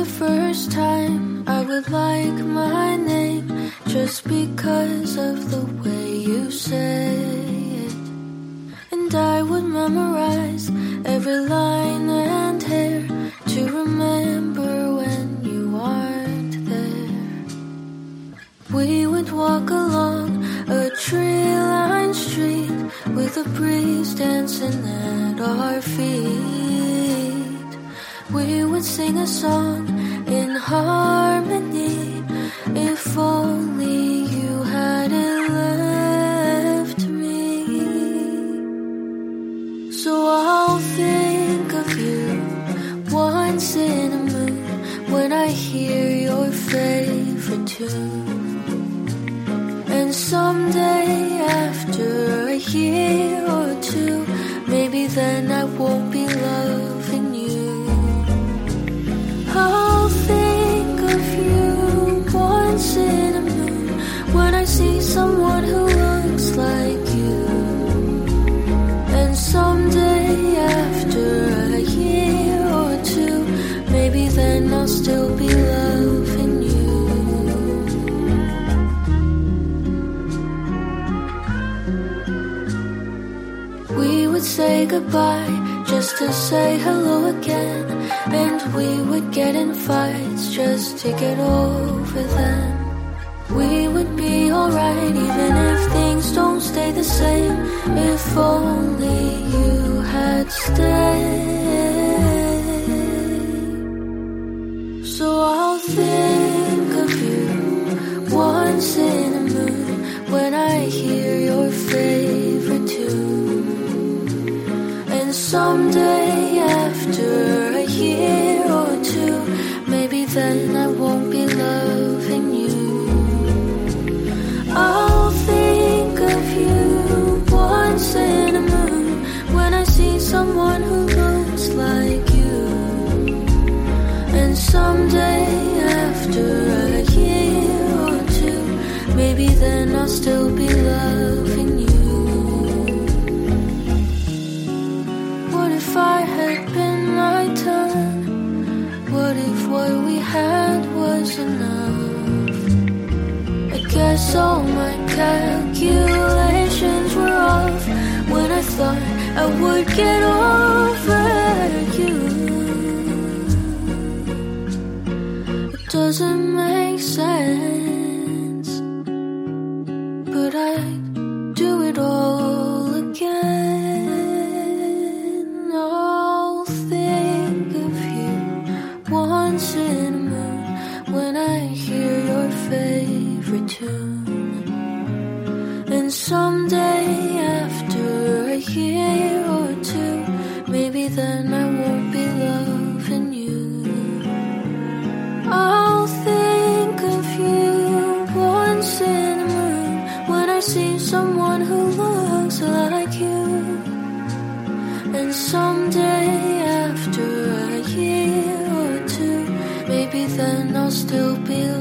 the first time I would like my name just because of the way you say it. And I would memorize every line and hair to remember when you aren't there. We would walk along a tree-lined street with a breeze dancing at our feet. We would sing a song in harmony. If only you hadn't left me. So I'll think of you once in a moon when I hear your favorite tune. And someday after a year or two, maybe then I won't be loving you. I'll think of you once in a moon when I see someone who looks like you. And someday after a year or two, maybe then I'll still be loving you. We would say goodbye just to say hello again, and we would get in fights just to get over them. We would be alright even if things don't stay the same. If only you had stayed. So I'll think of you once in a moon when I hear your favorite tune. And someday after a year or two, maybe then I won't be loving you. I'll think of you once in a moon when I see someone who looks like you. And someday after a year or two, maybe then I'll still be loving you. What if I had been my turn? What if what we had was enough? I guess all my calculations were off when I thought I would get over you. It doesn't make sense, but I'd do it all again. I'll think of you once in a moon when I hear your favorite tune. And someday after a year or two, maybe then I won't be loving you. I'll think of you once in a moon when I see someone who looks like you. And someday after a year or two, maybe then I'll still be